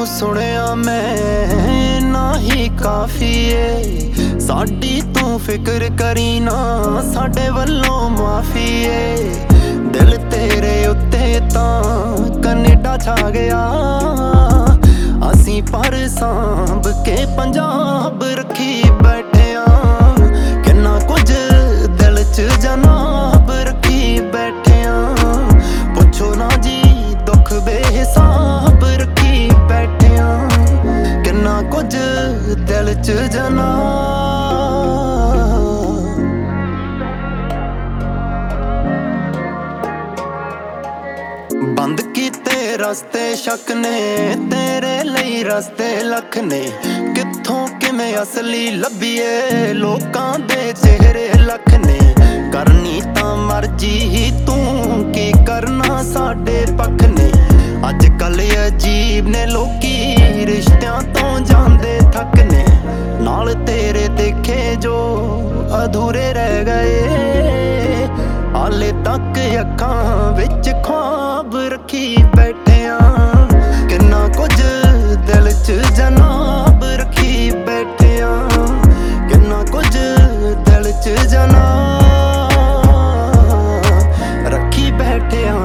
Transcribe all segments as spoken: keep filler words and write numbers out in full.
सुनिया मैं ना ही काफी है साडी तू फिक्र करी ना साडे वल्लों माफी है दिल तेरे उत्ते तां कनेडा छा गया असी पर सांभ के पंजाब रखी बैठे आ किन्ना कुछ दिल च जनाब रखी बैठे आ पुछो ना जी दुख बेहिसाब रखी बैठे आ किन्ना कुछ दिल च जनाब बंद कीते रस्ते शक ने तेरे लई रस्ते लख ने कित्थों किवें असली लभीए लोकां दे चेहरे लख ने करनी तां मर्जी ही तू की करना साडे पख ने अजकल अजीब ने लोकी रिश्तियां तो जांदे थक ने नाल तेरे देखे जो अधूरे रह गए हाले तक अखां विच ख्वाब रखी बैठे आ किन्ना कुछ दिल च जनाब रखी बैठे आ किन्ना कुछ दिल च जनाब रखी बैठे आ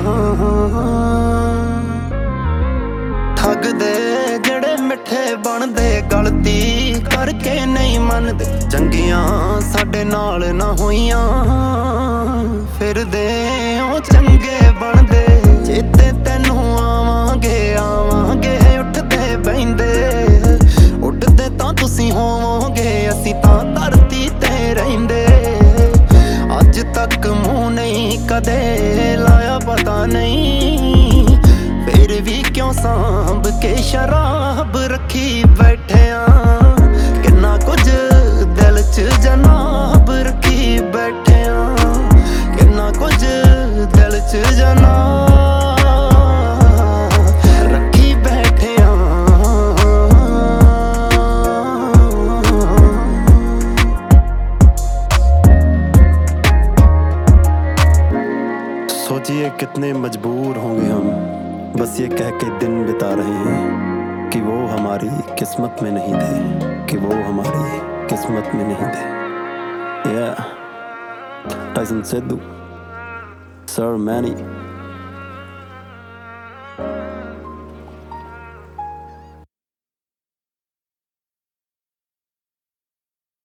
ठगदे जड़े मिठे बनदे गलती करके नहीं मनदे चंगियां साडे नाल ना होइयां फिरदे ओ चंगे बनदे चेते तैनू आवांगे आवांगे उठदे बहिंदे उठदे तां तुसी होवोगे असीं तां धरती ते रहिंदे अज तक मूंह नहीं कदे लाया पता नहीं फिर भी क्यों सांभ के शराब रखी बैठे आ किन्ना कुछ दिल च जनाब रखी बैठे आ किन्ना कुछ दिल च जनाब रखी बैठे आ सोचिए कितने मजबूर होंगे हम बस ये कह के दिन बिता रहे हैं कि वो हमारी किस्मत में नहीं थे कि वो हमारी किस्मत में नहीं थे। Yeah, Tyson Sidhu, Sir Manny.